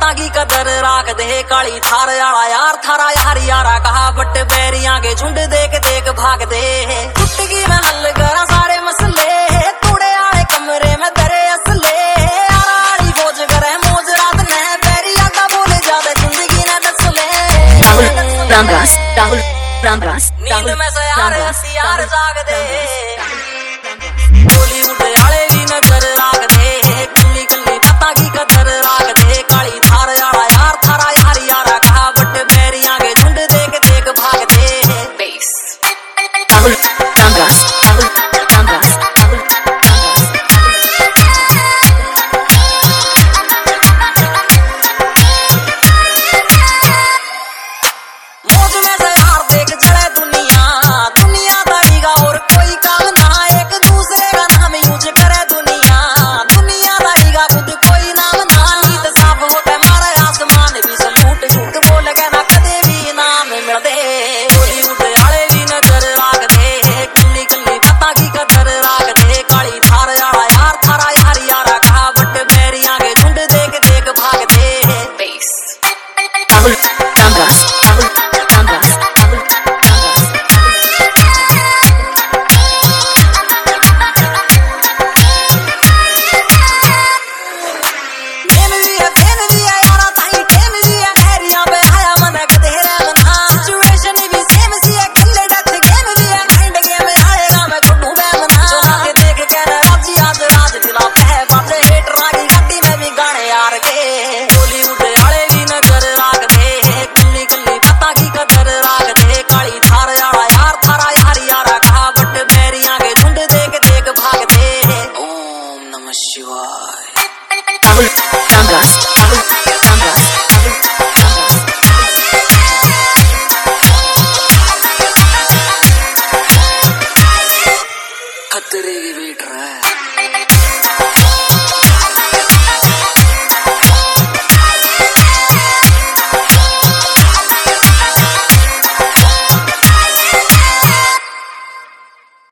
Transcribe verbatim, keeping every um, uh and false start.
पता की कदर राख दे काली थार आला यार थारा यार यारा कहा बट बैरियां के झुंड देख देख भाग दे टुटकी में हल करा सारे मसले तूड़े आए कमरे में तेरे असले आराड़ी खोज करे मौज रात ने बैरिया का बोले ज्यादा जिंदगी ने दस ले राहुल रामदास राहुल रामदास नींद में से यार हसियार जाग दे बॉलीवुड आले भी नजर राख दे कल्ली कल्ली पता की कदर राख दे काली थार आला यार थारा यार यारा कहा बट बैरियां के झुंड देख देख भाग दे बेस राहुल रामदास राहुल रामदास राहुल मौज में से यार देख चले दुनिया दुनिया दारी का और कोई काम ना एक दूसरे का नाम यूज करे दुनिया दुनिया दारी का खुद कोई नाम ना नीत साफ होते मारे आसमान भी सलूट झूठ बोल के ना कदे भी नाम मिल दे बॉलीवुड आले भी नजर राख दे कल्ली कल्ली पता की कदर राख दे काली थार आला यार थारा यार यारा कहा बट बैरियां के झुंड देख देख भाग दे बेस राहुल रामदास राहुल रामदास राहुल टेम भी है टेम भी है यारा ताई टेम भी है हैरिया पे आया मन कतेरे मना सिचुएशन भी सेम सी है गल्ले डच गेम भी है माइंड गेम आएगा मैं खुदू बे मना चला के देख के राजी आज राज दिला पे बाजे हेट रागी गड्डी में भी गाने यार के बॉलीवुड आले भी नजर राख दे कल्ली कल्ली पता की कदर राख दे काली थार आला यार थारा यार यारा कहा बट बैरियां के झुंड देख देख भाग दे ओम नमः शिवाय राहुल रामदास